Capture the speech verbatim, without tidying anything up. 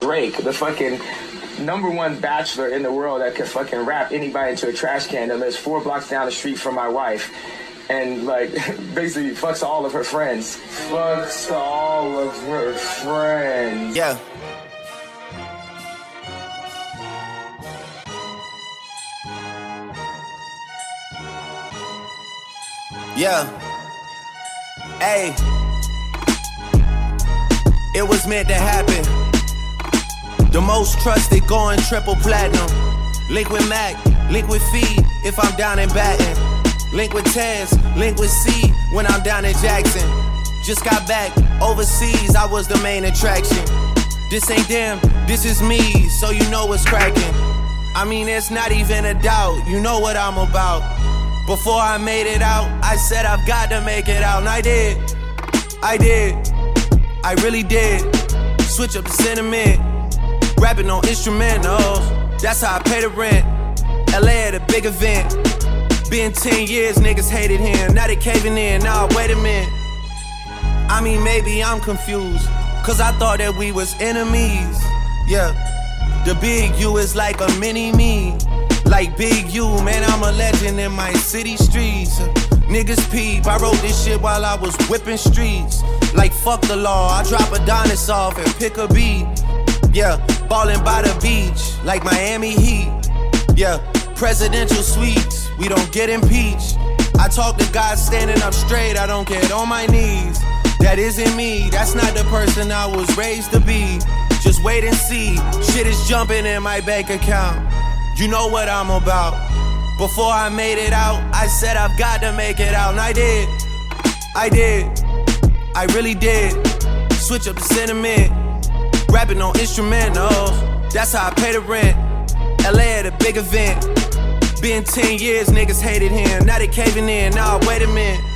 Drake, the fucking number one bachelor in the world that could fucking rap anybody into a trash can that lives four blocks down the street from my wife. And, like, basically fucks all of her friends. Fucks all of her friends. Yeah. Yeah. Hey. It was meant to happen. The most trusted going triple platinum. Link with Mac, link with Feed if I'm down in Baton. Link with Tez, link with C when I'm down in Jackson. Just got back overseas, I was the main attraction. This ain't them, this is me, so you know what's cracking. I mean, it's not even a doubt, you know what I'm about. Before I made it out, I said I've got to make it out, and I did. I did. I really did. Switch up the sentiment. Rapping on instrumentals. That's how I pay the rent. L A at a big event. Been ten years, niggas hated him. Now they caving in. Nah, wait a minute. I mean, maybe I'm confused. Cause I thought that we was enemies. Yeah. The big U is like a mini me. Like Big U, man, I'm a legend in my city streets. Niggas peep, I wrote this shit while I was whipping streets. Like fuck the law, I drop Adonis off and pick a beat. Yeah, ballin' by the beach, like Miami Heat. Yeah, presidential suites, we don't get impeached. I talk to God standing up straight, I don't get on my knees. That isn't me, that's not the person I was raised to be. Just wait and see, shit is jumping in my bank account. You know what I'm about. Before I made it out, I said I've got to make it out, and I did. I did. I really did. Switch up the sentiment. Rapping on instrumentals. That's how I pay the rent. L A at a big event. Been ten years, niggas hated him. Now they caving in. Nah, wait a minute.